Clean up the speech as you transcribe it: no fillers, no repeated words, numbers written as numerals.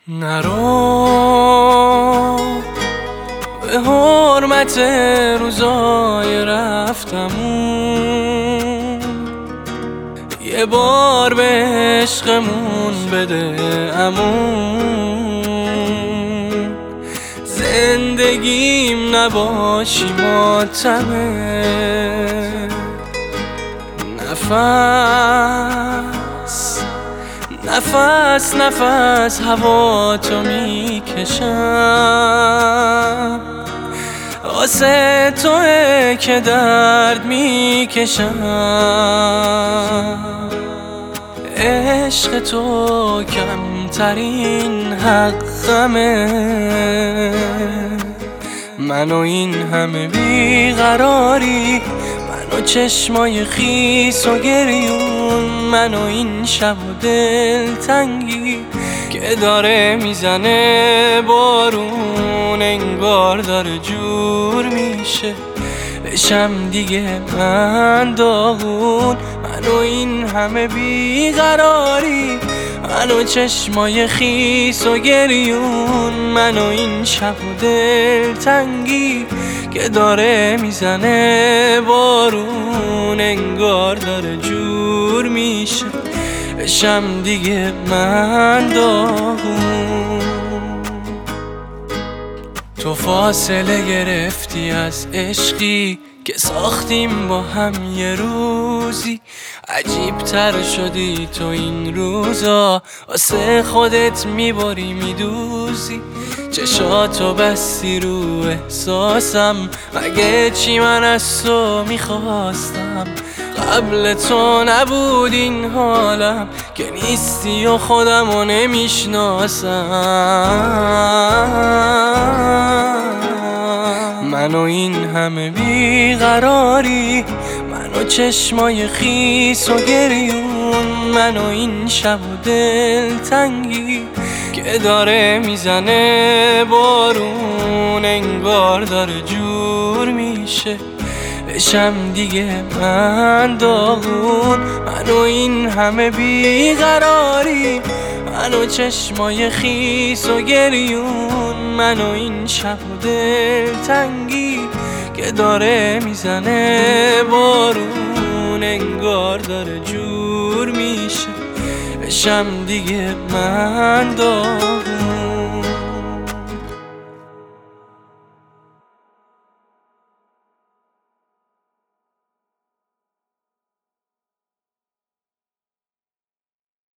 نرو به حرمت روزای رفتمون، یه بار به عشقمون بده امون. زندگیم نباشی ماتمه، نفس نفس هوا تو میکشم، واسه توه که درد میکشم. عشق تو کمترین حقمه، من و این همه بیقراری، من و چشمای خیس و گریون، من و این شب و دلتنگی که داره میزنه بارون، انگار داره جور میشه بشم دیگه من داغون. من و این همه بیقراری، من و چشمای خیس و گریون، من و این شب و دلتنگی که داره میزنه بارون، انگار داره جور میشه بشم دیگه من داغون. تو فاصله گرفتی از عشقی که ساختیم با هم یه روزی، عجیب تر شدی تو این روزا، واسه خودت میبری میدوزی. چشاتو بستی رو احساسم، مگه چی من از تو میخواستم؟ قبل تو نبود این حالم که نیستی و خودمو نمیشناسم. من و این همه بیقراری، من و چشمای خیس و گریون، من و این شب و دلتنگی که داره میزنه بارون، انگار داره جور میشه بشم دیگه من داغون. من و این همه بیقراری، من و چشمای خیس و گریون، من و این شب و دلتنگی که داره میزنه بارون، انگار داره جور میشه بشم دیگه من داغون.